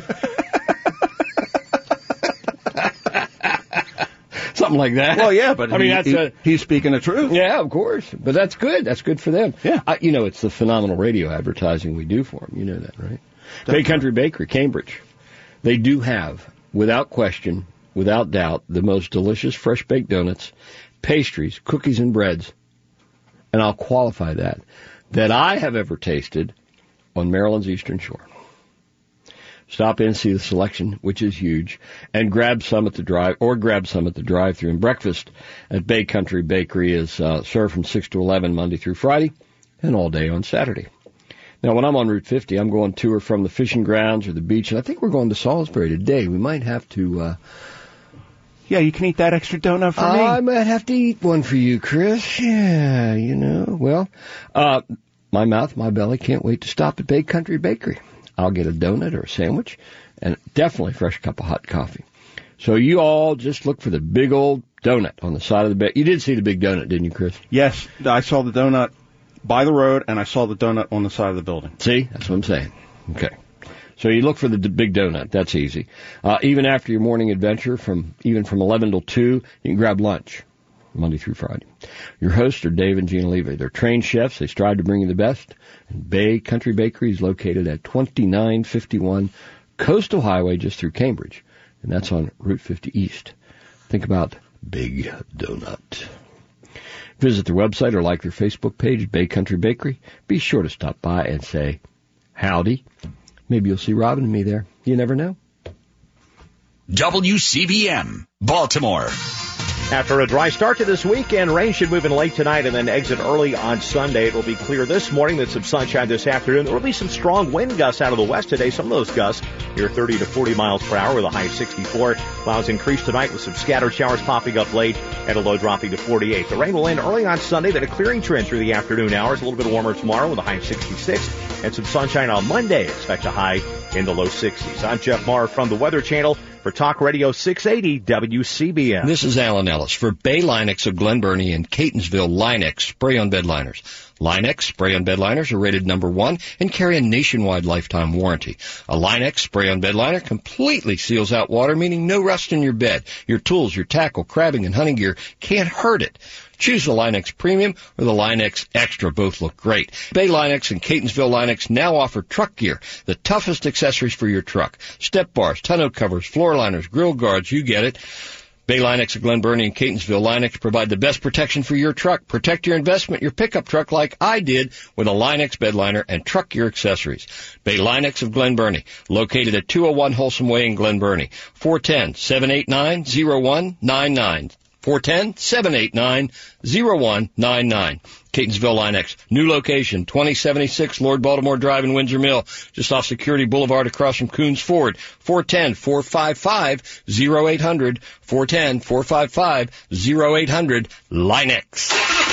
Something like that. Well, yeah, but I he, mean, that's he, a, he's speaking the truth. Yeah, of course. But that's good. That's good for them. Yeah. I, you know, it's the phenomenal radio advertising we do for them. You know that, right? Definitely. Bay Country Bakery, Cambridge. They do have, without question, without doubt, the most delicious fresh baked donuts, pastries, cookies, and breads. And I'll qualify that, that I have ever tasted on Maryland's Eastern Shore. Stop in, see the selection, which is huge, and grab some at the drive, or grab some at the drive-thru. And breakfast at Bay Country Bakery is uh, served from six to eleven Monday through Friday, and all day on Saturday. Now, when I'm on Route fifty, I'm going to or from the fishing grounds or the beach, and I think we're going to Salisbury today. We might have to... Uh, yeah, you can eat that extra donut for me. I might have to eat one for you, Chris. Yeah, you know. Well, uh, my mouth, my belly can't wait to stop at Bay Country Bakery. I'll get a donut or a sandwich, and definitely a fresh cup of hot coffee. So you all just look for the big old donut on the side of the bed. You did see the big donut, didn't you, Chris? Yes, I saw the donut by the road, and I saw the donut on the side of the building. See? That's what I'm saying. Okay. So you look for the d- big donut. That's easy. Uh, even after your morning adventure, from even from eleven till two, you can grab lunch, Monday through Friday. Your hosts are Dave and Gina Levy. They're trained chefs. They strive to bring you the best. And Bay Country Bakery is located at twenty-nine fifty-one Coastal Highway, just through Cambridge. And that's on Route fifty East. Think about Big Donut. Visit their website or like their Facebook page, Bay Country Bakery. Be sure to stop by and say, howdy. Maybe you'll see Robin and me there. You never know. W C B M, Baltimore. After a dry start to this weekend, rain should move in late tonight and then exit early on Sunday. It will be clear this morning, then some sunshine this afternoon. There will be some strong wind gusts out of the west today. Some of those gusts near thirty to forty miles per hour with a high of sixty-four. Clouds increase tonight with some scattered showers popping up late and a low dropping to forty-eight. The rain will end early on Sunday, then a clearing trend through the afternoon hours. A little bit warmer tomorrow with a high of sixty-six and some sunshine on Monday. Expect a high in the low sixties. I'm Jeff Maher from the Weather Channel for Talk Radio six eighty W C B M. This is Alan Ellis for Bay Linex of Glen Burnie and Catonsville. Linex spray-on bed liners. Linex spray-on bed liners are rated number one and carry a nationwide lifetime warranty. A Linex spray-on bed liner completely seals out water, meaning no rust in your bed. Your tools, your tackle, crabbing, and hunting gear can't hurt it. Choose the Linex Premium or the Linex Extra. Both look great. Bay Linex and Catonsville Linex now offer truck gear, the toughest accessories for your truck. Step bars, tonneau covers, floor liners, grill guards, you get it. Bay Linex of Glen Burnie and Catonsville. Linex provide the best protection for your truck. Protect your investment, your pickup truck like I did with a Linex bed liner and truck gear accessories. Bay Linex of Glen Burnie, located at two oh one Wholesome Way in Glen Burnie. four one zero, seven eight nine, zero one nine nine. four one zero, seven eight nine, zero one nine nine. Catonsville Linex. New location, twenty seventy-six Lord Baltimore Drive in Windsor Mill, just off Security Boulevard across from Coons Ford. four one zero, four five five, zero eight zero zero. four one zero, four five five, zero eight zero zero. Linex.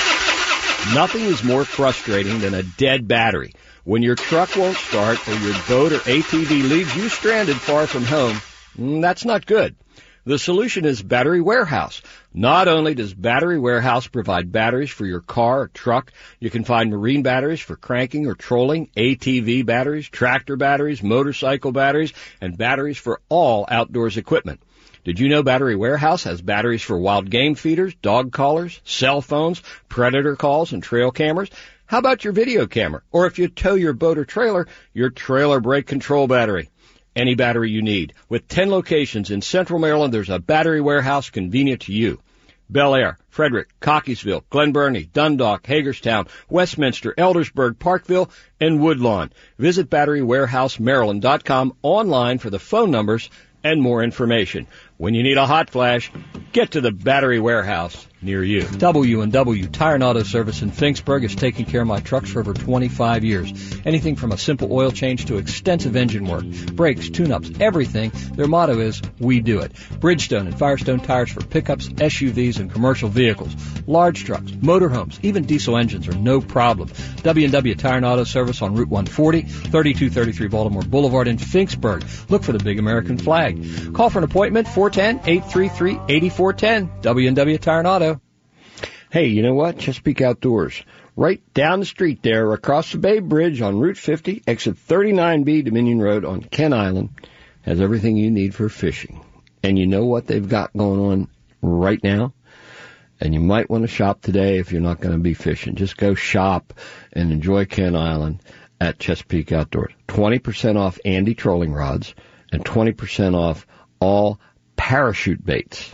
Nothing is more frustrating than a dead battery. When your truck won't start or your boat or A T V leaves you stranded far from home, that's not good. The solution is Battery Warehouse. Not only does Battery Warehouse provide batteries for your car or truck, you can find marine batteries for cranking or trolling, A T V batteries, tractor batteries, motorcycle batteries, and batteries for all outdoors equipment. Did you know Battery Warehouse has batteries for wild game feeders, dog collars, cell phones, predator calls, and trail cameras? How about your video camera? Or if you tow your boat or trailer, your trailer brake control battery. Any battery you need. With ten locations in Central Maryland, there's a Battery Warehouse convenient to you. Bel Air, Frederick, Cockeysville, Glen Burnie, Dundalk, Hagerstown, Westminster, Eldersburg, Parkville, and Woodlawn. Visit battery warehouse maryland dot com online for the phone numbers and more information. When you need a hot flash, get to the Battery Warehouse near you. W and W Tire and Auto Service in Finksburg has taken care of my trucks for over twenty-five years. Anything from a simple oil change to extensive engine work, brakes, tune-ups, everything. Their motto is, we do it. Bridgestone and Firestone tires for pickups, S U Vs, and commercial vehicles. Large trucks, motorhomes, even diesel engines are no problem. W and W Tire and Auto Service on Route one forty, thirty-two thirty-three Baltimore Boulevard in Finksburg. Look for the big American flag. Call for an appointment, four one zero, eight three three, eight four one zero. W and W Tire and Auto. Hey, you know what? Chesapeake Outdoors. Right down the street there, across the Bay Bridge on Route fifty, exit thirty-nine B, Dominion Road on Kent Island, has everything you need for fishing. And you know what they've got going on right now? And you might want to shop today if you're not going to be fishing. Just go shop and enjoy Kent Island at Chesapeake Outdoors. twenty percent off Andy trolling rods and twenty percent off all parachute baits.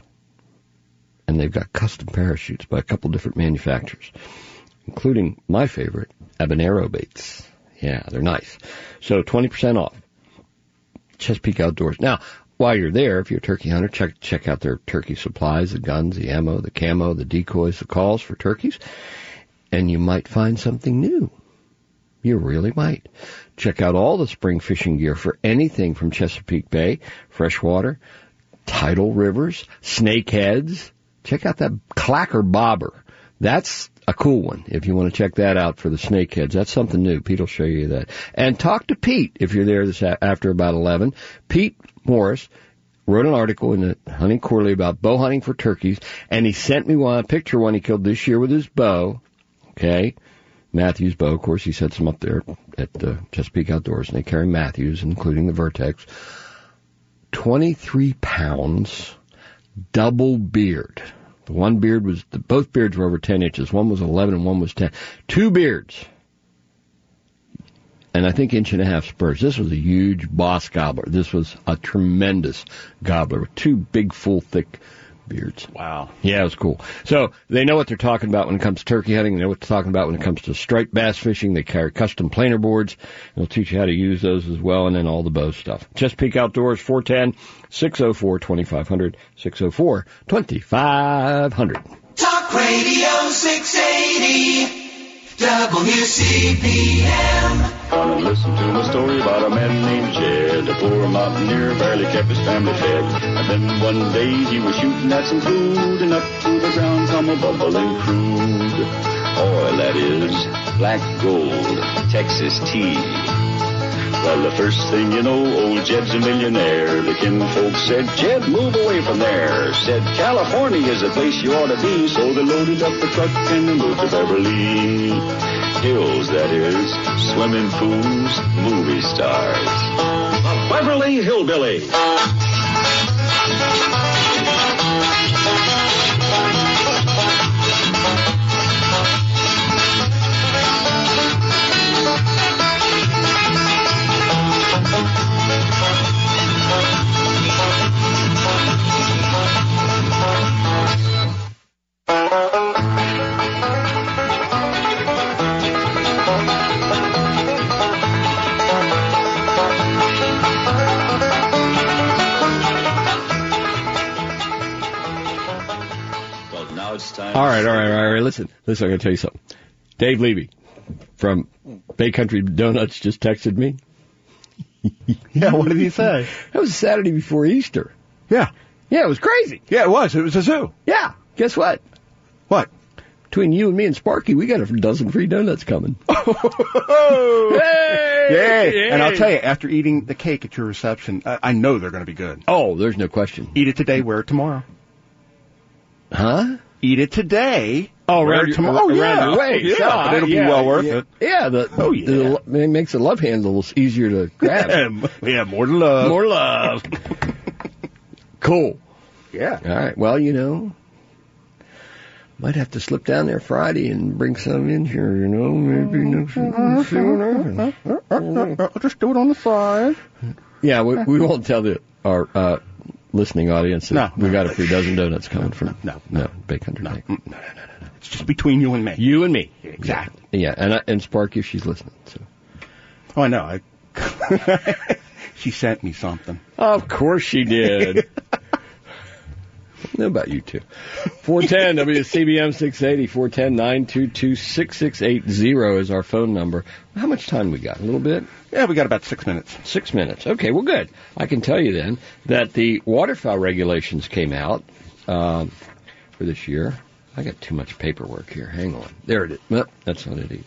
And they've got custom parachutes by a couple different manufacturers, including my favorite, Habanero baits. Yeah, they're nice. So twenty percent off. Chesapeake Outdoors. Now, while you're there, if you're a turkey hunter, check check out their turkey supplies, the guns, the ammo, the camo, the decoys, the calls for turkeys, and you might find something new. You really might. Check out all the spring fishing gear for anything from Chesapeake Bay, freshwater, tidal rivers, snakeheads. Check out that clacker bobber. That's a cool one if you want to check that out for the snakeheads. That's something new. Pete will show you that. And talk to Pete if you're there this a- after about eleven. Pete Morris wrote an article in the Hunting Quarterly about bow hunting for turkeys, and he sent me one, a picture one he killed this year with his bow. Okay. Matthews bow, of course. He sets them up there at the Chesapeake Outdoors, and they carry Matthews, including the Vertex. twenty-three pounds, double beard. The one beard was, the, both beards were over ten inches. One was eleven and one was ten. Two beards. And I think inch and a half spurs. This was a huge boss gobbler. This was a tremendous gobbler with two big, full, thick beards. Wow. Yeah, it was cool. So they know what they're talking about when it comes to turkey hunting. They know what they're talking about when it comes to striped bass fishing. They carry custom planer boards. They'll teach you how to use those as well, and then all the bow stuff. Chesapeake Outdoors, four one zero, six oh four, two five zero zero, six oh four, two five zero zero. Talk Radio six eighty, W C P M. Come and listen to a story about a man named Jed, a poor mountaineer, barely kept his family fed. And then one day he was shooting at some food, and up to the ground come a bubbling crude oil, that is, black gold, Texas tea. Well, the first thing you know, old Jed's a millionaire. The kinfolk said, Jed, move away from there. Said, California is the place you ought to be. So they loaded up the truck and they moved to Beverly Hills, that is, swimming pools, movie stars. The Beverly Hillbillies. All right, all right, all right. Listen, listen. I'm going to tell you something. Dave Levy from Bay Country Donuts just texted me. Yeah, what did he say? That was Saturday before Easter. Yeah. Yeah, it was crazy. Yeah, it was. It was a zoo. Yeah. Guess what? What? Between you and me and Sparky, we got a dozen free donuts coming. Oh, hey, Yay! hey. And I'll tell you, after eating the cake at your reception, I, I know they're going to be good. Oh, there's no question. Eat it today, wear it tomorrow. Huh? Eat it today. Oh, wear around it your, tomorrow. around Oh, yeah. your waist. Yeah, yeah, but it'll yeah, be well worth yeah. it. Yeah, the, oh, yeah. The, it makes the love handles easier to grab. Yeah, more love. More love. Cool. Yeah. All right. Well, you know, might have to slip down there Friday and bring some in here, you know, maybe next week. I'll just do it on the side. Yeah, we, we won't tell the, our uh, listening audience that no, we no. got a free dozen donuts coming from. No, no, no Bay Country. No, no, no, no, no. It's just between you and me. You and me. Exactly. Yeah, and I, and Sparky, if she's listening. So. Oh, I know. I, she sent me something. Of course she did. I know about you two. four ten W C B M six eighty, four one zero, nine two two, six six eight zero is our phone number. How much time we got? A little bit? Yeah, we got about six minutes. Six minutes. Okay, well, good. I can tell you then that the waterfowl regulations came out um, for this year. I got too much paperwork here. Hang on. There it is. Nope, that's not it either.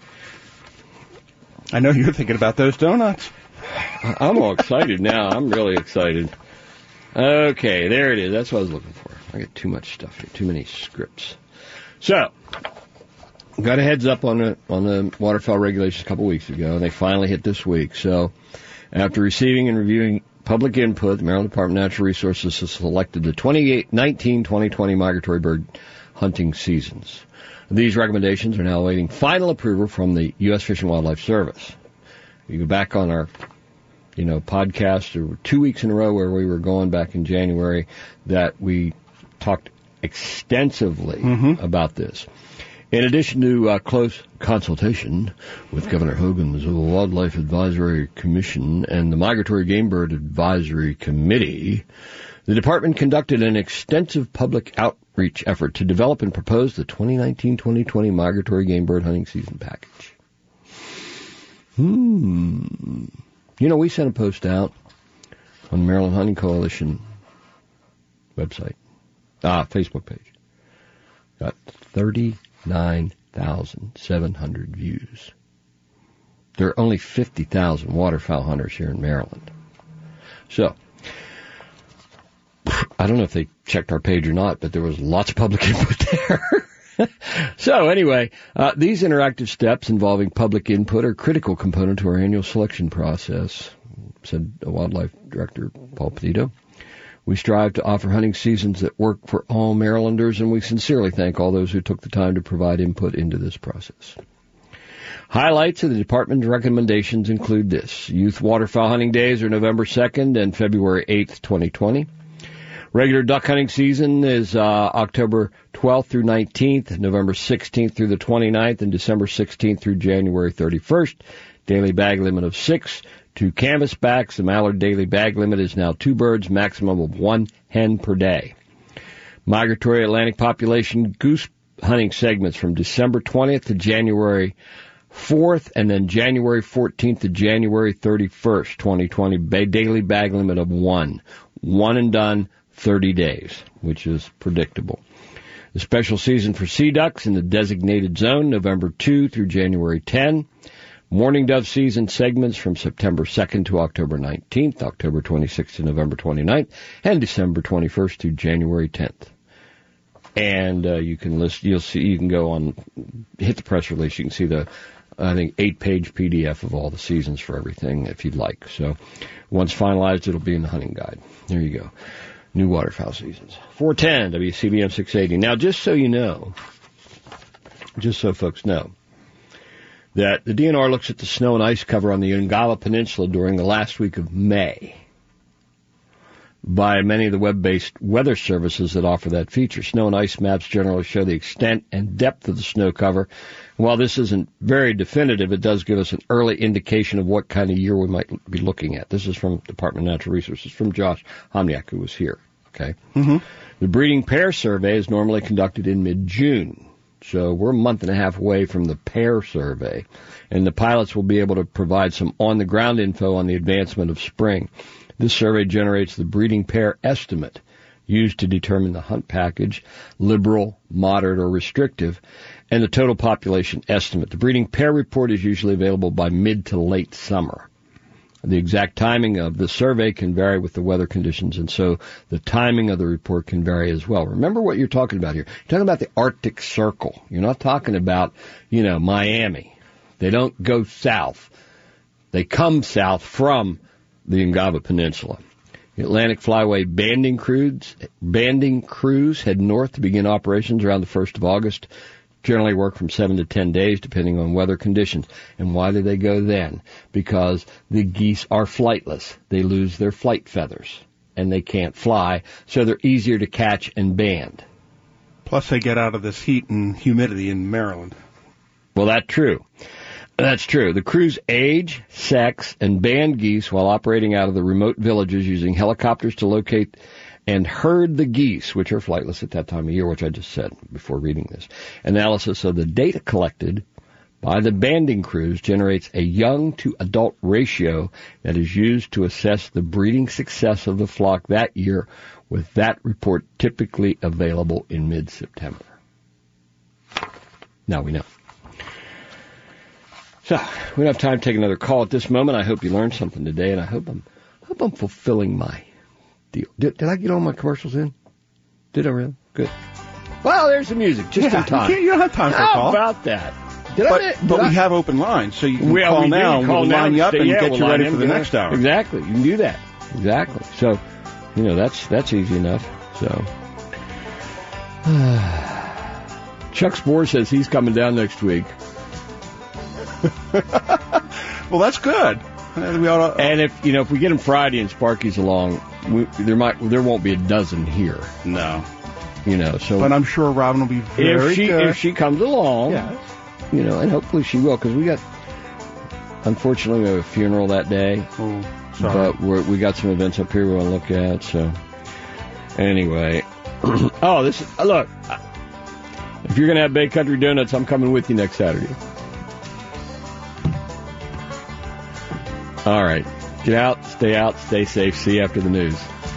I know you're thinking about those donuts. I'm all excited now. I'm really excited. Okay, there it is. That's what I was looking for. I got too much stuff here, too many scripts. So, got a heads up on the on the waterfowl regulations a couple weeks ago, and they finally hit this week. So, after receiving and reviewing public input, the Maryland Department of Natural Resources has selected the twenty nineteen twenty twenty migratory bird hunting seasons. These recommendations are now awaiting final approval from the U S Fish and Wildlife Service. You go back on our you know, podcast, there were two weeks in a row where we were going back in January that we talked extensively mm-hmm. about this. In addition to uh, close consultation with Governor Hogan's Wildlife Advisory Commission and the Migratory Game Bird Advisory Committee, the department conducted an extensive public outreach effort to develop and propose the twenty nineteen twenty twenty migratory game bird hunting season package. Hmm... You know, we sent a post out on the Maryland Hunting Coalition website, ah, Facebook page. Got thirty-nine thousand seven hundred views. There are only fifty thousand waterfowl hunters here in Maryland. So, I don't know if they checked our page or not, but there was lots of public input there. So anyway, uh, these interactive steps involving public input are a critical component to our annual selection process, said Wildlife Director Paul Petito. We strive to offer hunting seasons that work for all Marylanders, and we sincerely thank all those who took the time to provide input into this process. Highlights of the department's recommendations include this. Youth waterfowl hunting days are November second and February eighth, twenty twenty. Regular duck hunting season is uh, October twelfth through nineteenth, November sixteenth through the twenty-ninth, and December sixteenth through January thirty-first. Daily bag limit of six. Two canvasbacks. The mallard daily bag limit is now two birds, maximum of one hen per day. Migratory Atlantic population goose hunting segments from December twentieth to January fourth, and then January fourteenth to January thirty-first, twenty twenty. Daily bag limit of one. One and done. thirty days, which is predictable. The special season for sea ducks in the designated zone, November second through January tenth. Mourning dove season segments from September second to October nineteenth, October twenty-sixth to November twenty-ninth, and December twenty-first to January tenth. And uh, you can list, you'll see, you can go on, hit the press release, you can see the, I think, eight-page P D F of all the seasons for everything if you'd like. So once finalized, it'll be in the hunting guide. There you go. New waterfowl seasons. four ten W C B M six eighty. Now, just so you know, just so folks know, that the D N R looks at the snow and ice cover on the Ungava Peninsula during the last week of May by many of the web-based weather services that offer that feature. Snow and ice maps generally show the extent and depth of the snow cover. And while this isn't very definitive, it does give us an early indication of what kind of year we might be looking at. This is from Department of Natural Resources, from Josh Homniak, who was here a Okay. Mm-hmm. The breeding pair survey is normally conducted in mid-June. So we're a month and a half away from the pair survey. And the pilots will be able to provide some on-the-ground info on the advancement of spring. This survey generates the breeding pair estimate used to determine the hunt package, liberal, moderate, or restrictive, and the total population estimate. The breeding pair report is usually available by mid to late summer. The exact timing of the survey can vary with the weather conditions, and so the timing of the report can vary as well. Remember what you're talking about here. You're talking about the Arctic Circle. You're not talking about, you know, Miami. They don't go south. They come south from the Ungava Peninsula. The Atlantic Flyway banding crews, banding crews head north to begin operations around the first of August. Generally work from seven to ten days, depending on weather conditions. And why do they go then? Because the geese are flightless. They lose their flight feathers, and they can't fly, so they're easier to catch and band. Plus, they get out of this heat and humidity in Maryland. Well, that's true. That's true. The crews age, sex, and band geese while operating out of the remote villages using helicopters to locate and herd the geese, which are flightless at that time of year, which I just said before reading this. Analysis of the data collected by the banding crews generates a young to adult ratio that is used to assess the breeding success of the flock that year, with that report typically available in mid-September. Now we know. So, we don't have time to take another call at this moment. I hope you learned something today, and I hope I'm, hope I'm fulfilling my deal. Did, did I get all my commercials in? Did I really? Good. Well, there's the music, just yeah, in time. You, you don't have time for How a call. How about that? Did but I, did but I? we have open lines, so you can well, call we now and call we'll now line you up stay, and yeah, get we'll you ready in, for the yeah. next hour. Exactly. You can do that. Exactly. So, you know, that's that's easy enough. So, Chuck Spohr says he's coming down next week. Well, that's good. We ought to, and if you know, if we get him Friday and Sparky's along, we, there might there won't be a dozen here. No, you know. So, but I'm sure Robin will be very if she good. if she comes along. Yes. You know, and hopefully she will, because we got. Unfortunately, we have a funeral that day. Oh, sorry. But we're, we got some events up here we want to look at. So, anyway, oh, this is, look. If you're gonna have Bay Country Donuts, I'm coming with you next Saturday. All right. Get out, stay out, stay safe. See you after the news.